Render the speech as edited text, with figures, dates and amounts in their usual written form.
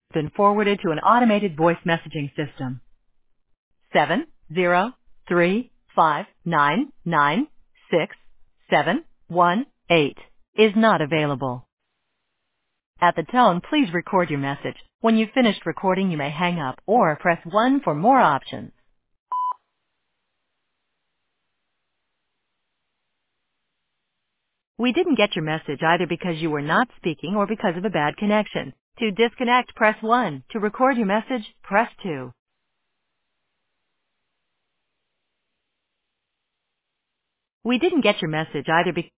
Been forwarded to an automated voice messaging system. 703-599-6718 is not available. At the tone, please record your message. When you've finished recording, you may hang up or press 1 for more options. We didn't get your message either because you were not speaking or because of a bad connection. To disconnect, press 1. To record your message, press 2. We didn't get your message either because